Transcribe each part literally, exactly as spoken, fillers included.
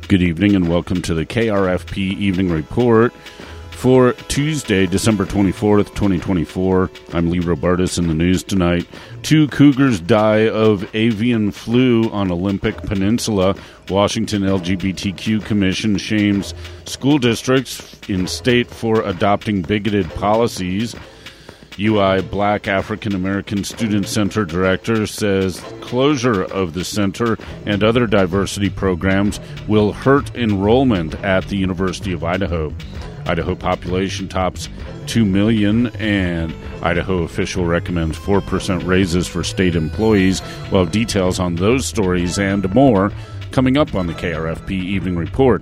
Good evening and welcome to the K R F P Evening Report for Tuesday, December twenty-fourth, twenty twenty-four. I'm Lee Robertus in the news tonight. Two cougars die of avian flu on Olympic Peninsula. Washington L G B T Q Commission shames school districts in state for adopting bigoted policies. U I Black African American Student Center Director says closure of the center and other diversity programs will hurt enrollment at the University of Idaho. Idaho population tops two million, and Idaho official recommends four percent raises for state employees. Well, details on those stories and more coming up on the K R F P Evening Report.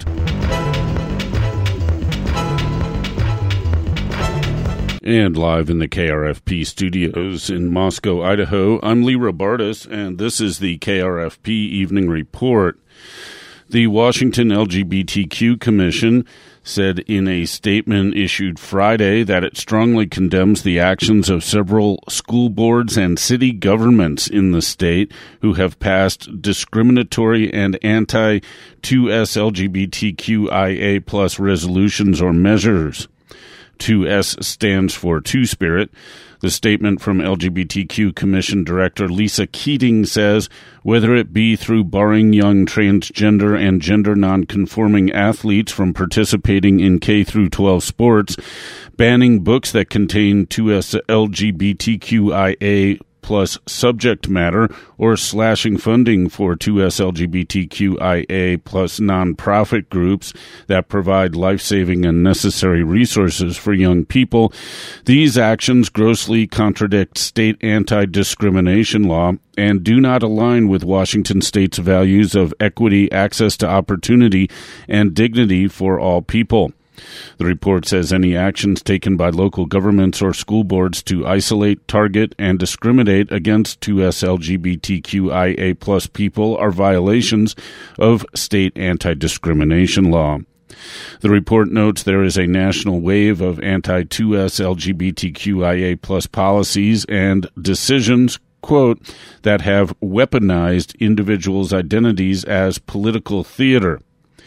And live in the K R F P studios in Moscow, Idaho, I'm Lee Robertus, and this is the K R F P Evening Report. The Washington L G B T Q Commission said in a statement issued Friday that it strongly condemns the actions of several school boards and city governments in the state who have passed discriminatory and anti-two S L G B T Q I A plus resolutions or measures. two S stands for Two-Spirit. The statement from L G B T Q Commission Director Lisa Keating says, whether it be through barring young transgender and gender nonconforming athletes from participating in K through twelve sports, banning books that contain two S L G B T Q I A plus subject matter, or slashing funding for two S L G B T Q I A plus nonprofit groups that provide life-saving and necessary resources for young people. These actions grossly contradict state anti-discrimination law and do not align with Washington state's values of equity, access to opportunity, and dignity for all people. The report says any actions taken by local governments or school boards to isolate, target, and discriminate against two S L G B T Q I A plus people are violations of state anti-discrimination law. The report notes there is a national wave of anti-two S L G B T Q I A plus policies and decisions, quote, that have weaponized individuals' identities as political theater.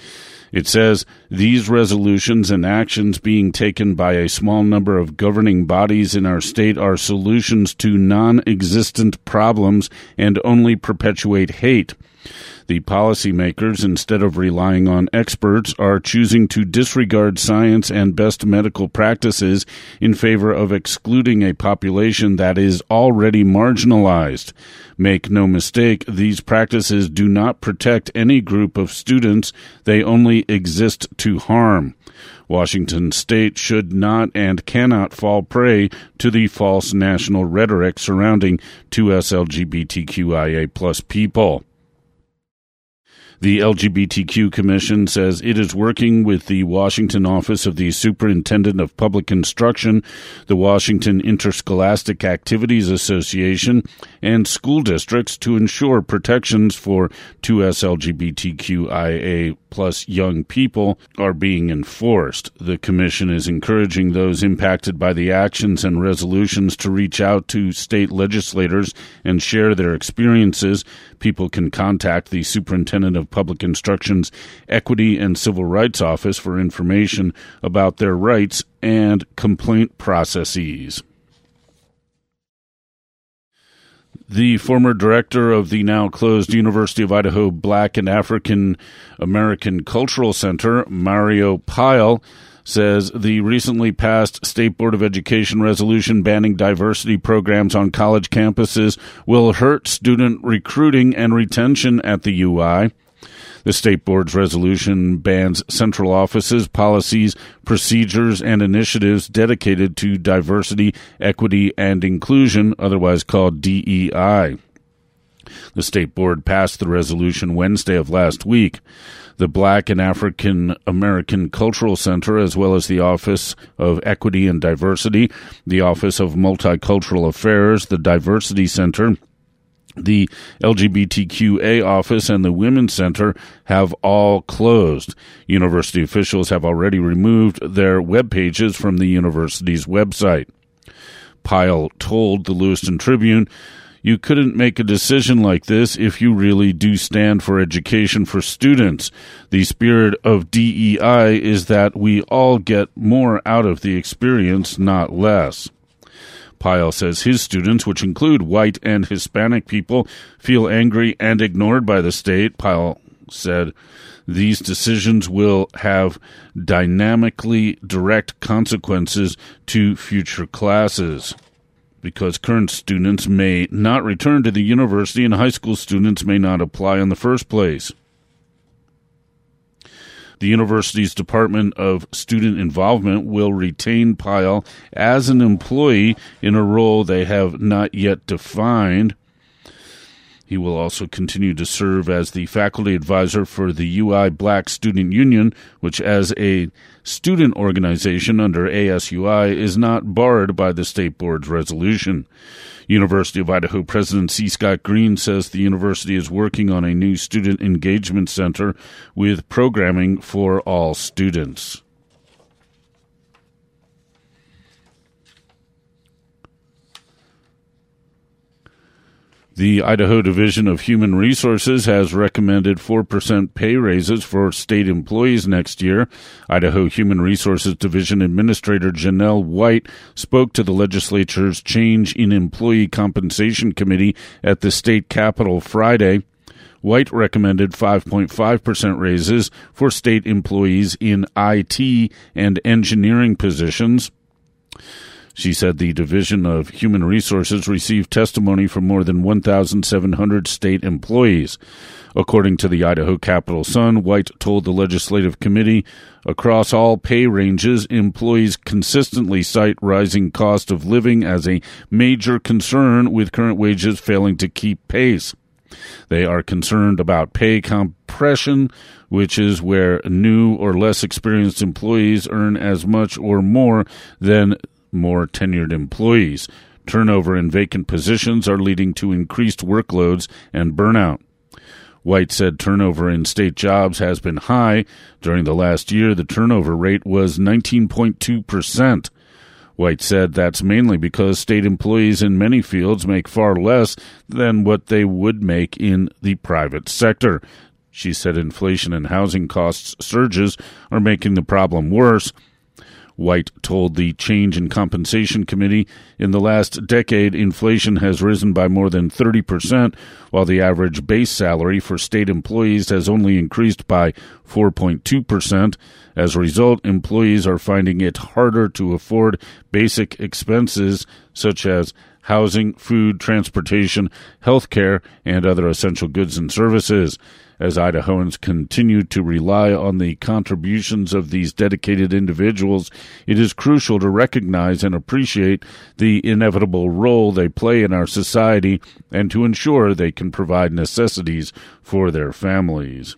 It says, these resolutions and actions being taken by a small number of governing bodies in our state are solutions to non-existent problems and only perpetuate hate. The policymakers, instead of relying on experts, are choosing to disregard science and best medical practices in favor of excluding a population that is already marginalized. Make no mistake, these practices do not protect any group of students. They only exist to harm. Washington state should not and cannot fall prey to the false national rhetoric surrounding two S L G B T Q I A plus people. The L G B T Q Commission says it is working with the Washington Office of the Superintendent of Public Instruction, the Washington Interscholastic Activities Association, and school districts to ensure protections for two S L G B T Q I A plus young people are being enforced. The Commission is encouraging those impacted by the actions and resolutions to reach out to state legislators and share their experiences. People can contact the Superintendent of Public Instruction's Equity and Civil Rights Office for information about their rights and complaint processes. The former director of the now-closed University of Idaho Black and African American Cultural Center, Mario Pyle, says the recently passed State Board of Education resolution banning diversity programs on college campuses will hurt student recruiting and retention at the U I. The State Board's resolution bans central offices, policies, procedures, and initiatives dedicated to diversity, equity, and inclusion, otherwise called D E I. The State Board passed the resolution Wednesday of last week. The Black and African American Cultural Center, as well as the Office of Equity and Diversity, the Office of Multicultural Affairs, the Diversity Center, the L G B T Q A office, and the Women's Center have all closed. University officials have already removed their web pages from the university's website. Pyle told the Lewiston Tribune, You couldn't make a decision like this if you really do stand for education for students. The spirit of D E I is that we all get more out of the experience, not less. Pyle says his students, which include white and Hispanic people, feel angry and ignored by the state. Pyle said these decisions will have dynamically direct consequences to future classes, because current students may not return to the university and high school students may not apply in the first place. The university's Department of Student Involvement will retain Pyle as an employee in a role they have not yet defined. He will also continue to serve as the faculty advisor for the U I Black Student Union, which as a student organization under A S U I is not barred by the state board's resolution. University of Idaho President C. Scott Green says the university is working on a new student engagement center with programming for all students. The Idaho Division of Human Resources has recommended four percent pay raises for state employees next year. Idaho Human Resources Division Administrator Janelle White spoke to the legislature's Change in Employee Compensation Committee at the state capitol Friday. White recommended five point five percent raises for state employees in I T and engineering positions. She said the Division of Human Resources received testimony from more than one thousand seven hundred state employees. According to the Idaho Capital Sun, White told the legislative committee, across all pay ranges, employees consistently cite rising cost of living as a major concern, with current wages failing to keep pace. They are concerned about pay compression, which is where new or less experienced employees earn as much or more than more tenured employees. Turnover in vacant positions are leading to increased workloads and burnout. White said turnover in state jobs has been high. During the last year, the turnover rate was nineteen point two percent. White said that's mainly because state employees in many fields make far less than what they would make in the private sector. She said inflation and housing costs surges are making the problem worse. White told the Change in Compensation Committee, in the last decade, inflation has risen by more than thirty percent, while the average base salary for state employees has only increased by four point two percent. As a result, employees are finding it harder to afford basic expenses such as housing, food, transportation, health care, and other essential goods and services. As Idahoans continue to rely on the contributions of these dedicated individuals, it is crucial to recognize and appreciate the inevitable role they play in our society and to ensure they can provide necessities for their families.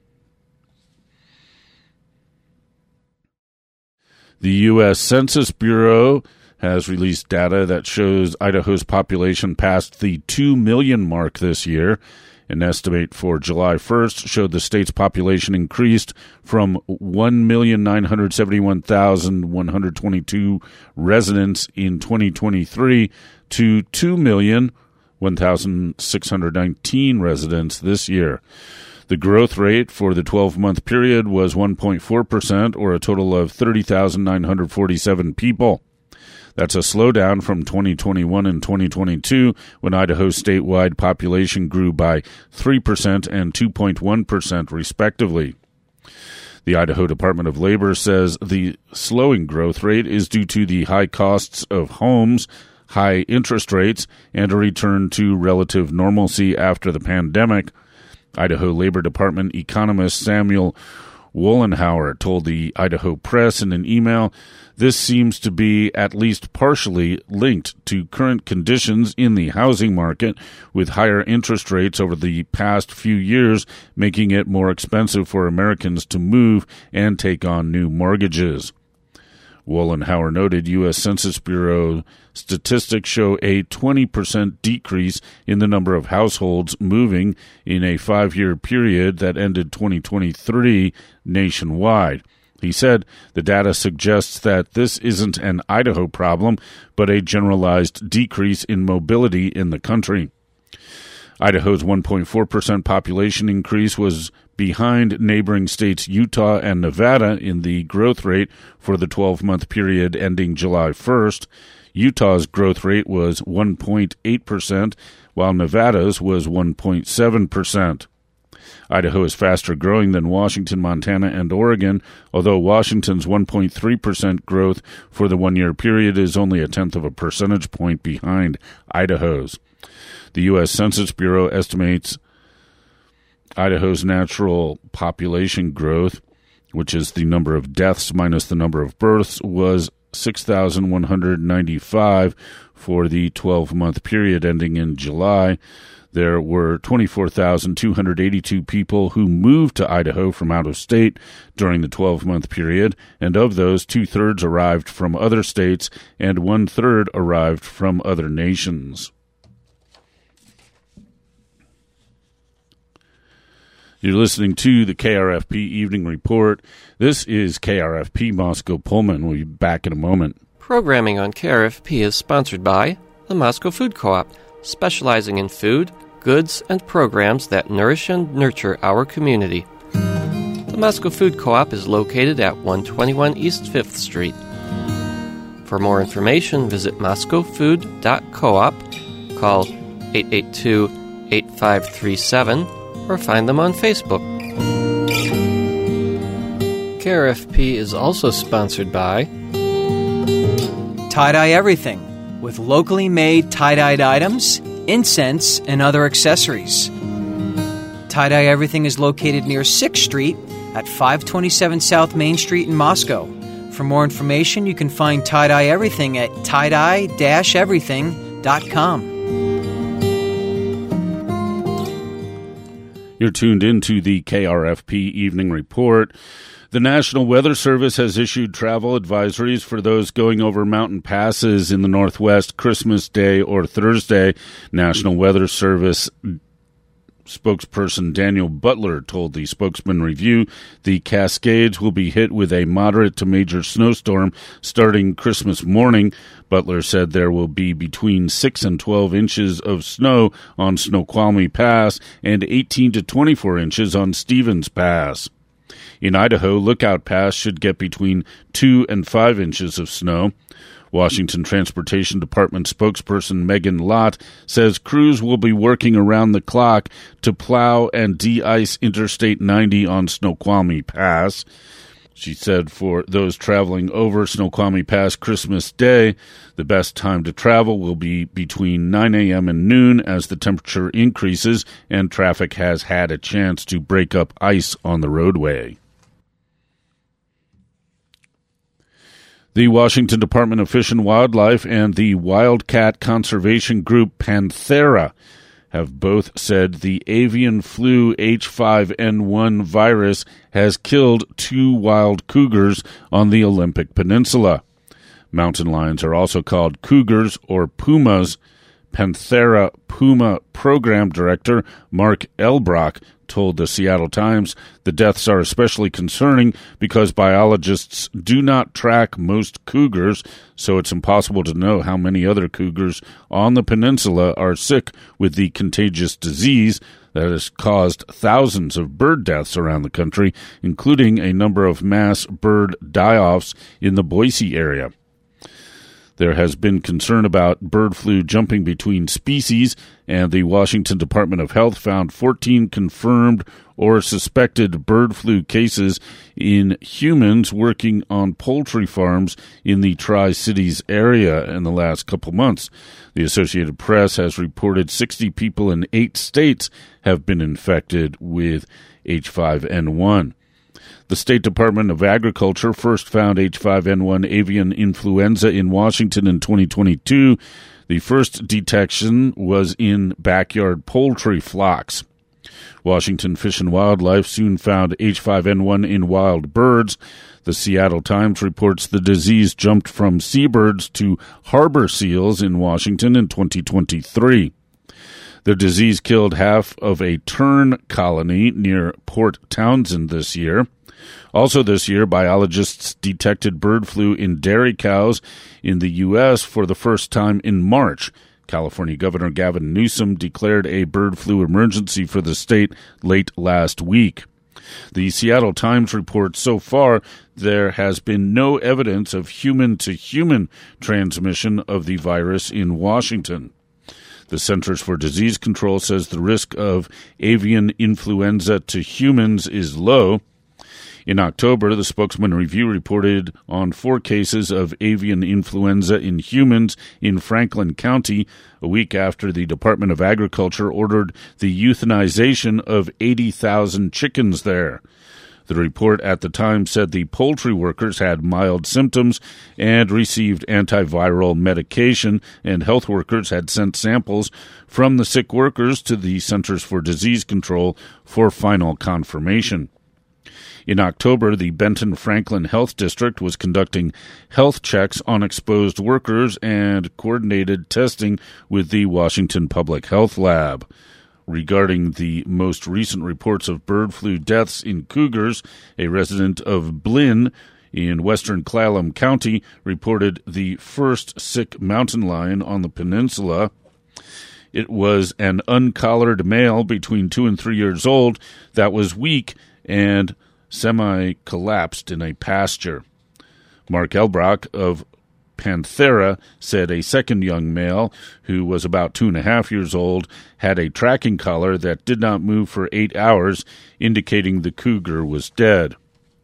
The U S Census Bureau has released data that shows Idaho's population passed the two million mark this year. An estimate for July first showed the state's population increased from one million nine hundred seventy-one thousand one hundred twenty-two residents in twenty twenty-three to two million one thousand six hundred nineteen residents this year. The growth rate for the twelve-month period was one point four percent, or a total of thirty thousand nine hundred forty-seven people. That's a slowdown from twenty twenty-one and twenty twenty-two, when Idaho's statewide population grew by three percent and two point one percent, respectively. The Idaho Department of Labor says the slowing growth rate is due to the high costs of homes, high interest rates, and a return to relative normalcy after the pandemic. Idaho Labor Department economist Samuel Wollenhauer told the Idaho Press in an email, "This seems to be at least partially linked to current conditions in the housing market, with higher interest rates over the past few years making it more expensive for Americans to move and take on new mortgages." Wollenhauer noted U S Census Bureau statistics show a twenty percent decrease in the number of households moving in a five-year period that ended twenty twenty-three nationwide. He said the data suggests that this isn't an Idaho problem, but a generalized decrease in mobility in the country. Idaho's one point four percent population increase was behind neighboring states Utah and Nevada in the growth rate for the twelve-month period ending July first. Utah's growth rate was one point eight percent, while Nevada's was one point seven percent. Idaho is faster growing than Washington, Montana, and Oregon, although Washington's one point three percent growth for the one-year period is only a tenth of a percentage point behind Idaho's. The U S Census Bureau estimates Idaho's natural population growth, which is the number of deaths minus the number of births, was six thousand one hundred ninety-five for the twelve-month period ending in July. There were twenty-four thousand two hundred eighty-two people who moved to Idaho from out of state during the twelve-month period, and of those, two-thirds arrived from other states and one-third arrived from other nations. You're listening to the K R F P Evening Report. This is K R F P Moscow Pullman. We'll be back in a moment. Programming on K R F P is sponsored by the Moscow Food Co-op, specializing in food, goods, and programs that nourish and nurture our community. The Moscow Food Co-op is located at one twenty-one East fifth Street. For more information, visit moscow food dot coop, call eight eight two, eight five three seven, or find them on Facebook. K R F P is also sponsored by Tie-Dye Everything, with locally made tie-dyed items, incense, and other accessories. Tie-Dye Everything is located near sixth Street at five twenty-seven South Main Street in Moscow. For more information, you can find Tie-Dye Everything at tie dye dash everything dot com. You're tuned into the K R F P Evening Report. The National Weather Service has issued travel advisories for those going over mountain passes in the Northwest Christmas Day or Thursday. National Weather Service spokesperson Daniel Butler told the Spokesman Review the Cascades will be hit with a moderate to major snowstorm starting Christmas morning. Butler said there will be between six and twelve inches of snow on Snoqualmie Pass and eighteen to twenty-four inches on Stevens Pass. In Idaho, Lookout Pass should get between two and five inches of snow. Washington Transportation Department spokesperson Megan Lott says crews will be working around the clock to plow and de-ice Interstate ninety on Snoqualmie Pass. She said for those traveling over Snoqualmie Pass Christmas Day, the best time to travel will be between nine a.m. and noon as the temperature increases and traffic has had a chance to break up ice on the roadway. The Washington Department of Fish and Wildlife and the wildcat conservation group Panthera have both said the avian flu H five N one virus has killed two wild cougars on the Olympic Peninsula. Mountain lions are also called cougars or pumas. Panthera Puma Program Director Mark Elbrock told the Seattle Times the deaths are especially concerning because biologists do not track most cougars, so it's impossible to know how many other cougars on the peninsula are sick with the contagious disease that has caused thousands of bird deaths around the country, including a number of mass bird die-offs in the Boise area. There has been concern about bird flu jumping between species, and the Washington Department of Health found fourteen confirmed or suspected bird flu cases in humans working on poultry farms in the Tri-Cities area in the last couple months. The Associated Press has reported sixty people in eight states have been infected with H five N one. The State Department of Agriculture first found H five N one avian influenza in Washington in twenty twenty-two. The first detection was in backyard poultry flocks. Washington Fish and Wildlife soon found H five N one in wild birds. The Seattle Times reports the disease jumped from seabirds to harbor seals in Washington in twenty twenty-three. The disease killed half of a tern colony near Port Townsend this year. Also this year, biologists detected bird flu in dairy cows in the U S for the first time in March. California Governor Gavin Newsom declared a bird flu emergency for the state late last week. The Seattle Times reports so far there has been no evidence of human-to-human transmission of the virus in Washington. The Centers for Disease Control says the risk of avian influenza to humans is low. In October, the Spokesman Review reported on four cases of avian influenza in humans in Franklin County, a week after the Department of Agriculture ordered the euthanization of eighty thousand chickens there. The report at the time said the poultry workers had mild symptoms and received antiviral medication, and health workers had sent samples from the sick workers to the Centers for Disease Control for final confirmation. In October, the Benton Franklin Health District was conducting health checks on exposed workers and coordinated testing with the Washington Public Health Lab. Regarding the most recent reports of bird flu deaths in cougars, a resident of Blinn in western Clallam County reported the first sick mountain lion on the peninsula. It was an uncollared male between two and three years old that was weak and semi-collapsed in a pasture. Mark Elbrock of Panthera said a second young male, who was about two and a half years old, had a tracking collar that did not move for eight hours, indicating the cougar was dead.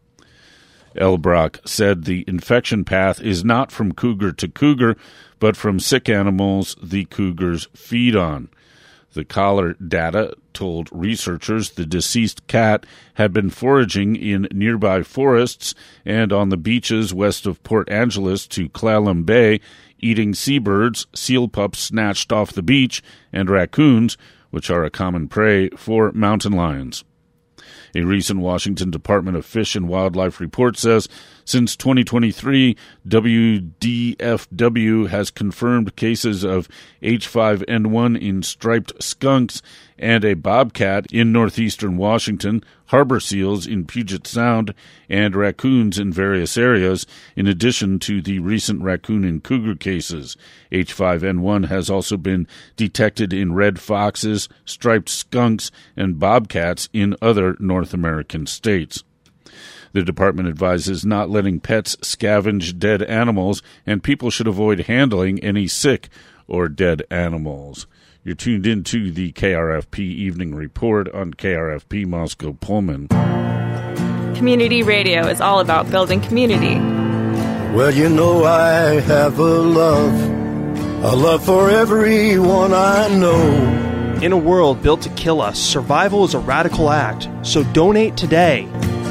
Elbrock said the infection path is not from cougar to cougar, but from sick animals the cougars feed on. The collar data told researchers the deceased cat had been foraging in nearby forests and on the beaches west of Port Angeles to Clallam Bay, eating seabirds, seal pups snatched off the beach, and raccoons, which are a common prey for mountain lions. A recent Washington Department of Fish and Wildlife report says since twenty twenty-three, W D F W has confirmed cases of H five N one in striped skunks and a bobcat in northeastern Washington, harbor seals in Puget Sound, and raccoons in various areas, in addition to the recent raccoon and cougar cases. H five N one has also been detected in red foxes, striped skunks, and bobcats in other North American states. The department advises not letting pets scavenge dead animals, and people should avoid handling any sick or dead animals. You're tuned into the K R F P Evening Report on K R F P Moscow Pullman. Community radio is all about building community. Well, you know I have a love, a love for everyone I know. In a world built to kill us, survival is a radical act, so donate today.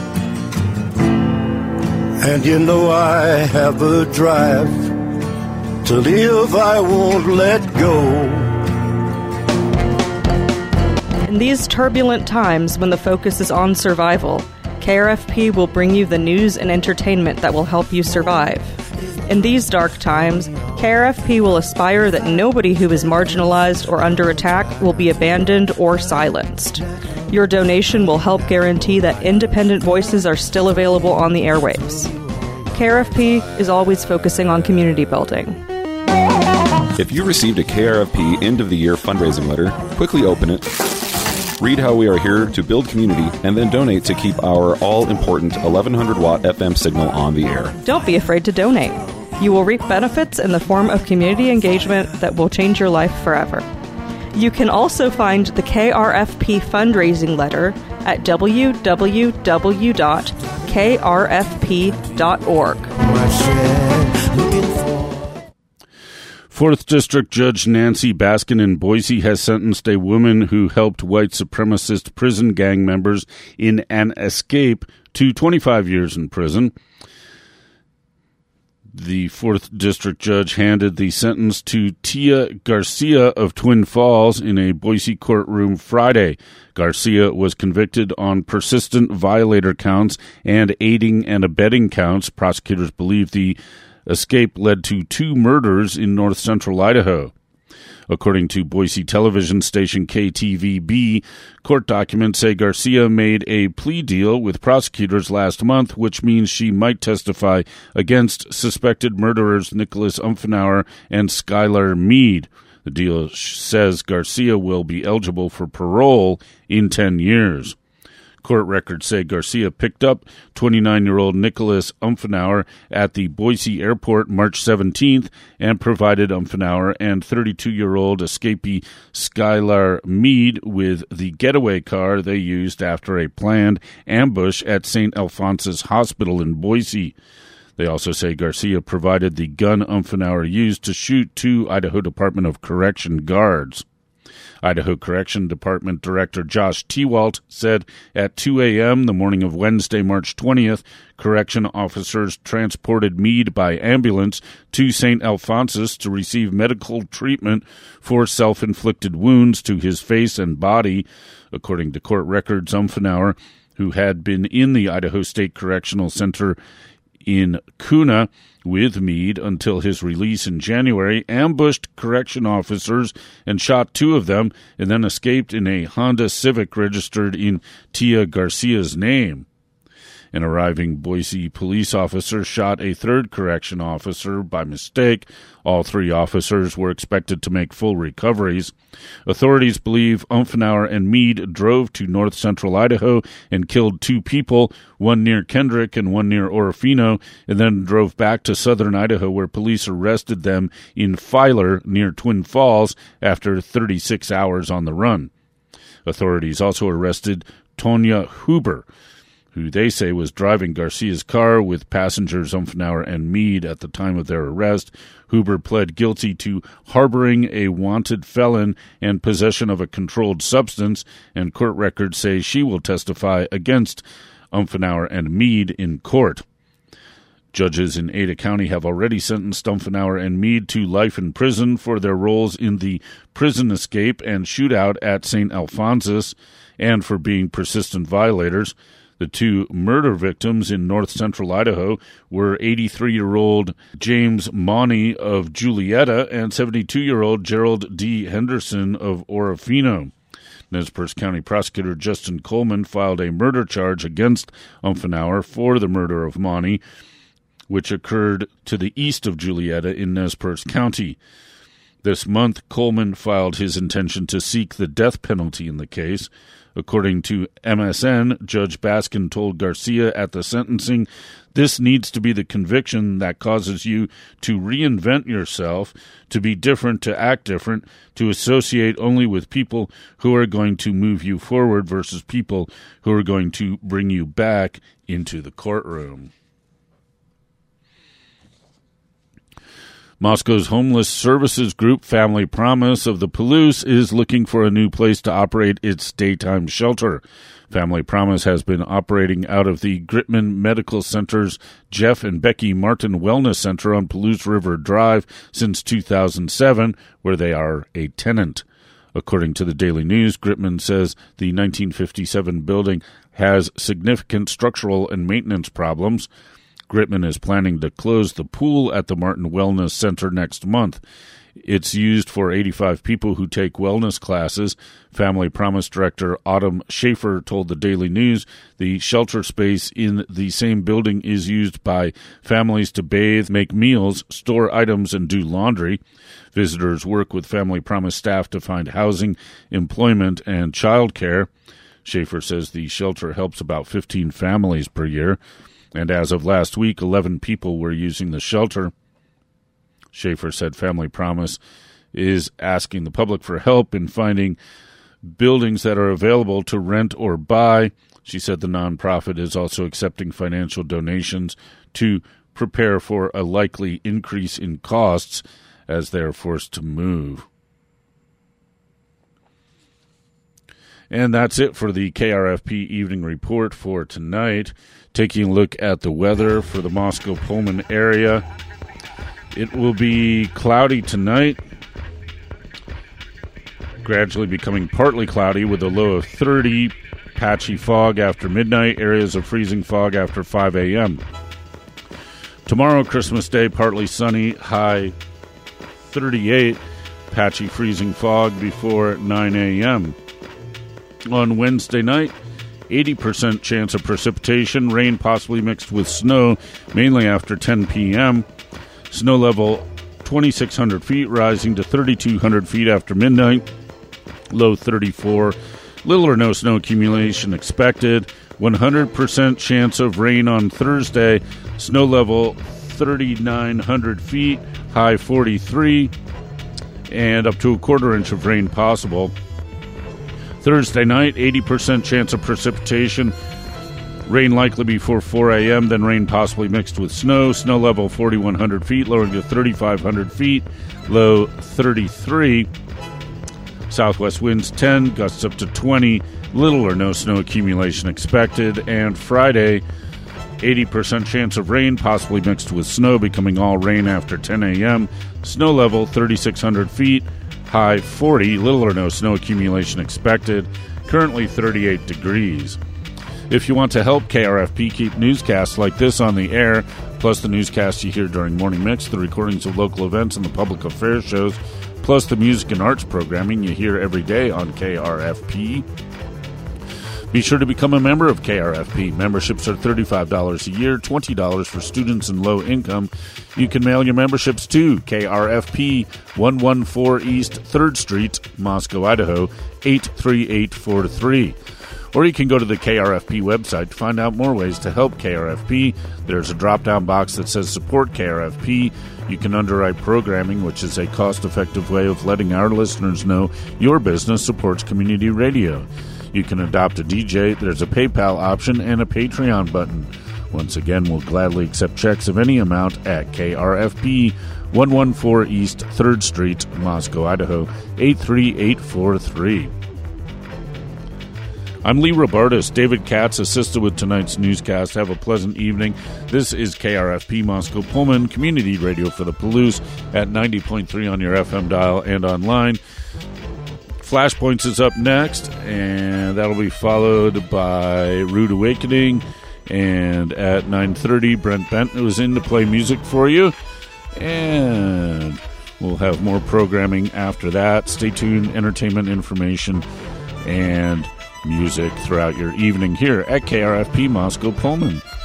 And you know I have a drive, to live I won't let go. In these turbulent times when the focus is on survival, K R F P will bring you the news and entertainment that will help you survive. In these dark times, K R F P will aspire that nobody who is marginalized or under attack will be abandoned or silenced. Your donation will help guarantee that independent voices are still available on the airwaves. K R F P is always focusing on community building. If you received a K R F P end-of-the-year fundraising letter, quickly open it, read how we are here to build community, and then donate to keep our all-important eleven hundred watt F M signal on the air. Don't be afraid to donate. You will reap benefits in the form of community engagement that will change your life forever. You can also find the K R F P fundraising letter at w w w dot k r f p dot org. Fourth District Judge Nancy Baskin in Boise has sentenced a woman who helped white supremacist prison gang members in an escape to twenty-five years in prison. The fourth District Judge handed the sentence to Tia Garcia of Twin Falls in a Boise courtroom Friday. Garcia was convicted on persistent violator counts and aiding and abetting counts. Prosecutors believe the escape led to two murders in north central Idaho. According to Boise television station K T V B, court documents say Garcia made a plea deal with prosecutors last month, which means she might testify against suspected murderers Nicholas Umfenauer and Skylar Meade. The deal says Garcia will be eligible for parole in ten years. Court records say Garcia picked up twenty-nine-year-old Nicholas Umfenauer at the Boise airport March seventeenth and provided Umfenauer and thirty-two-year-old escapee Skylar Meade with the getaway car they used after a planned ambush at Saint Alphonsus Hospital in Boise. They also say Garcia provided the gun Umfenauer used to shoot two Idaho Department of Correction guards. Idaho Correction Department Director Josh Tewalt said at two a.m. the morning of Wednesday, March twentieth, correction officers transported Meade by ambulance to Saint Alphonsus to receive medical treatment for self-inflicted wounds to his face and body. According to court records, Umfenauer, who had been in the Idaho State Correctional Center in Kuna with Meade until his release in January, ambushed correction officers and shot two of them, and then escaped in a Honda Civic registered in Tia Garcia's name. An arriving Boise police officer shot a third correction officer by mistake. All three officers were expected to make full recoveries. Authorities believe Umfenauer and Meade drove to north-central Idaho and killed two people, one near Kendrick and one near Orofino, and then drove back to southern Idaho where police arrested them in Filer near Twin Falls after thirty-six hours on the run. Authorities also arrested Tonya Huber, who they say was driving Garcia's car with passengers Umfenauer and Meade at the time of their arrest. Huber pled guilty to harboring a wanted felon and possession of a controlled substance, and court records say she will testify against Umfenauer and Meade in court. Judges in Ada County have already sentenced Umfenauer and Meade to life in prison for their roles in the prison escape and shootout at Saint Alphonsus and for being persistent violators. The two murder victims in north-central Idaho were eighty-three-year-old James Money of Julietta and seventy-two-year-old Gerald D. Henderson of Orofino. Nez Perce County Prosecutor Justin Coleman filed a murder charge against Umfenauer for the murder of Money, which occurred to the east of Julietta in Nez Perce County. This month, Coleman filed his intention to seek the death penalty in the case. According to M S N, Judge Baskin told Garcia at the sentencing, "This needs to be the conviction that causes you to reinvent yourself, to be different, to act different, to associate only with people who are going to move you forward versus people who are going to bring you back into the courtroom." Moscow's homeless services group Family Promise of the Palouse is looking for a new place to operate its daytime shelter. Family Promise has been operating out of the Gritman Medical Center's Jeff and Becky Martin Wellness Center on Palouse River Drive since two thousand seven, where they are a tenant. According to the Daily News, Gritman says the nineteen fifty-seven building has significant structural and maintenance problems. Gritman is planning to close the pool at the Martin Wellness Center next month. It's used for eighty-five people who take wellness classes. Family Promise Director Autumn Schaefer told the Daily News the shelter space in the same building is used by families to bathe, make meals, store items, and do laundry. Visitors work with Family Promise staff to find housing, employment, and child care. Schaefer says the shelter helps about fifteen families per year. And as of last week, eleven people were using the shelter. Schaefer said Family Promise is asking the public for help in finding buildings that are available to rent or buy. She said the nonprofit is also accepting financial donations to prepare for a likely increase in costs as they are forced to move. And that's it for the K R F P Evening Report for tonight. Taking a look at the weather for the Moscow-Pullman area. It will be cloudy tonight, gradually becoming partly cloudy with a low of thirty, patchy fog after midnight, areas of freezing fog after five a.m. Tomorrow, Christmas Day, partly sunny, high thirty-eight. Patchy freezing fog before nine a.m. On Wednesday night, eighty percent chance of precipitation, rain possibly mixed with snow, mainly after ten p.m. Snow level twenty-six hundred feet, rising to thirty-two hundred feet after midnight. Low thirty-four. Little or no snow accumulation expected. one hundred percent chance of rain on Thursday. Snow level thirty-nine hundred feet, high forty-three. And up to a quarter inch of rain possible. Thursday night, eighty percent chance of precipitation. Rain likely before four a.m., then rain possibly mixed with snow. Snow level forty-one hundred feet, lowering to thirty-five hundred feet, low thirty-three. Southwest winds ten, gusts up to twenty. Little or no snow accumulation expected. And Friday, eighty percent chance of rain, possibly mixed with snow, becoming all rain after ten a.m. Snow level thirty-six hundred feet, high forty. Little or no snow accumulation expected. Currently thirty-eight degrees. If you want to help K R F P keep newscasts like this on the air, plus the newscasts you hear during Morning Mix, the recordings of local events and the public affairs shows, plus the music and arts programming you hear every day on K R F P, be sure to become a member of K R F P. Memberships are thirty-five dollars a year, twenty dollars for students and low income. You can mail your memberships to K R F P, one fourteen East third Street, Moscow, Idaho, eight three eight four three. Or you can go to the K R F P website to find out more ways to help K R F P. There's a drop-down box that says Support K R F P. You can underwrite programming, which is a cost-effective way of letting our listeners know your business supports community radio. You can adopt a D J. There's a PayPal option and a Patreon button. Once again, we'll gladly accept checks of any amount at K R F P, one fourteen East third Street, Moscow, Idaho, eight three eight four three. I'm Lee Robartis. David Katz assisted with tonight's newscast. Have a pleasant evening. This is K R F P Moscow Pullman, community radio for the Palouse at ninety point three on your F M dial and online. Flashpoints is up next, and that'll be followed by Rude Awakening. And at nine thirty, Brent Benton was in to play music for you. And we'll have more programming after that. Stay tuned, entertainment information, and music throughout your evening here at K R F P Moscow Pullman.